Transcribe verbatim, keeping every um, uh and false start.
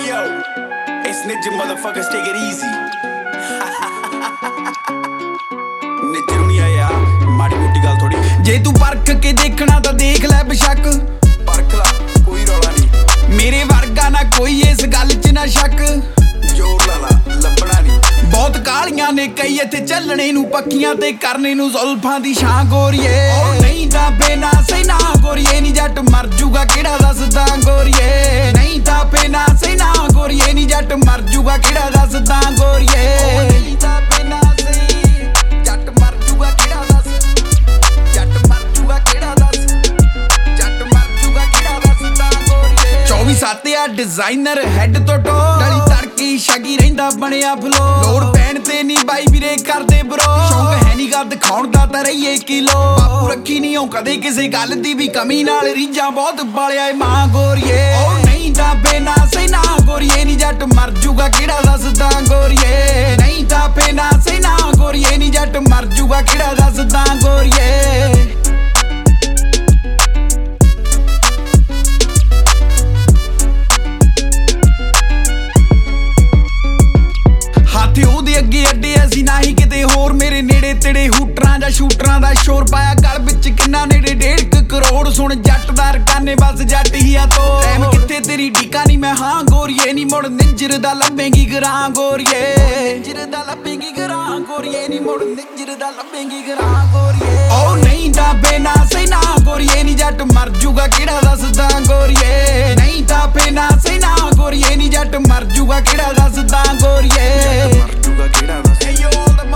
yo, it's ninja motherfuckers, take it easy. Nijjar ਨਹੀਂ ਆਇਆ ਮਾੜੀ ਮੋਟੀ ਗੱਲ ਥੋੜੀ ਜੇ ਤੂੰ ਪਰਖ ਕੇ ਦੇਖਣਾ ਤਾਂ ਦੇਖ ਲੈ ਬੇਸ਼ੱਕ ਪਰਖ ਲਾ ਕੋਈ ਰੌਲਾ ਨਹੀਂ ਮੇਰੇ ਵਰਗਾ ਨਾ ਕੋਈ ਇਸ ਗੱਲ 'ਚ ਨਾ ਸ਼ੱਕ ਜੋਰ ਲਾ ਲਾ ਲੱਭਣਾ ਨਹੀਂ ਬਹੁਤ ਕਾਲੀਆਂ ਨੇ ਕਈ ਇੱਥੇ ਚੱਲਣੇ ਨੂੰ ਪੱਕੀਆਂ ਤੇ ਕਰਨੇ ਨੂੰ ਜ਼ੁਲਫਾਂ ਦੀ ਛਾਂ ਗੋਰੀਏ ਉਹ ਨਹੀਂ ਤਾਂ ਬੇਨਾ ਸਹੀ ਨਾ ਗੋਰੀਏ ਨੀ ਜੱਟ ਮਰ ਜੂਗਾ ਕਿਹੜਾ ਦੱਸਦਾ ਗੋਰੀਏ ਨਹੀਂ ਤਾਂ ਬੇਨਾ ਸਹੀ ਨਾ ਗੋਰੀਏ ਨੀ ਜੱਟ ਮਰ ਜੂਗਾ ਕਿਹੜਾ ਦੱਸਦਾ ਗੋਰੀਏ ਨਹੀਂ ਤਾਂ ਬੇਨਾ ਸਹੀ ਜੱਟ ਮਰ ਜੂਗਾ ਕਿਹੜਾ ਦੱਸ ਜੱਟ ਮਰ ਜੂਗਾ ਕਿਹੜਾ ਦੱਸ ਜੱਟ ਮਰ ਜੂਗਾ ਕਿਹੜਾ ਦੱਸਦਾ ਗੋਰੀਏ ਚੌਵੀ ਸੱਤ ਆ ਡਿਜ਼ਾਈਨਰ ਹੈਡ ਤੋਂ ਟੋ ਡਲੀ ਤੜਕੀ ਸ਼ਗੀ ਰਹਿੰਦਾ ਬਣਿਆ ਫਲੋ ਲੋੜ ਪੈਣ ਤੇ ਨਹੀਂ ਬਾਈ ਵੀਰੇ ਕਰਦੇ ਬਰੋ ਸ਼ੌਂਕ ਹੈ ਨੀ ਗਾ ਦਿਖਾਉਣ ਦਾ ਤਾਂ ਰਹੀਏ ਕਿਲੋ ਬਾਪੂ ਰੱਖੀ ਨਹੀਂ ਉਹ ਕਦੇ ਕਿਸੇ ਗੱਲ ਦੀ ਵੀ ਕਮੀ ਨਾਲ ਰੀਝਾਂ ਬਹੁਤ ਬਾਲਿਆ ਏ ਮਾਂ ਗੋਰੀਏ ਉਹ ਨਹੀਂ ਤਾਂ ਬੇਨਾ ਸਹੀ ਨਾ ਗੋਰੀਏ ਨੀ ਜੱਟ ਮਰ ਜੂਗਾ ਕਿਹੜਾ ਦੱਸਦਾ ਗੋਰੀਏ ਨਹੀਂ ਤਾਂ ਬੇਨਾ ਸਹੀ ਨਾ ਗੋਰੀਏ ਨੀ ਜੱਟ ਮਰ ਜੂਗਾ ਕਿਹੜਾ ਦੱਸਦਾ ਗੋਰੀਏ ਉਹਦੇ ਅੱਗੇ ਅੱਡੇ ਅਸੀਂ ਨਾ ਹੀ ਕਿਤੇ ਹੋਰ ਮੇਰੇ ਨੇੜੇ ਤੇੜੇ ਹੂਟਰਾਂ ਜਾਂ ਸ਼ੂਟਰਾਂ ਦਾ ਸ਼ੋਰ ਪਾਇਆ ਗਲ ਵਿੱਚ ਕਿੰਨਾ ਨੇੜੇ ਡੇਢ ਕੁ ਕਰੋੜ ਸੁਣ ਜੱਟ ਦਾ ਰਕਾਨੇ ਬਸ ਜੱਟ ਹੀ ਆ ਤੋ ਟਾਈਮ ਕਿੱਥੇ ਤੇਰੀ ਢੀਕਾ ਨਹੀਂ ਮੈਂ ਹਾਂ ਗੋਰੀਏ ਨੀ ਮੁੜ ਨਿੰਜਰ ਦਾ ਲੱਭੇਂਗੀ ਗਰਾਂ ਗੋਰੀਏ ਨਿੰਜਰ ਦਾ ਲੱਭੇਂਗੀ ਗਰਾਂ ਗੋਰੀਏ ਨੀ ਮੁੜ ਨਿੰਜਰ ਦਾ ਲੱਭੇਂਗੀ ਗਰਾਂ ਗੋਰੀਏ ਉਹ ਨਹੀਂ ਤਾਂ ਬੇਨਾ ਸਹੀ ਨਾ ਗੋਰੀਏ ਨੀ ਜੱਟ ਮਰ ਜੂਗਾ ਕਿਹੜਾ ਦੱਸਦਾ ਗੋਰੀਏ ਨਹੀਂ ਤਾਂ ਬੇਨਾ ਸਹੀ ਨਾ ਗੋਰੀਏ ਨੀ ਜੱਟ ਮਰ ਜੂਗਾ ਕਿਹੜਾ ਦੱਸਦਾ ਗੋਰੀਏ ਕਿਹੜਾ ਦੱਸ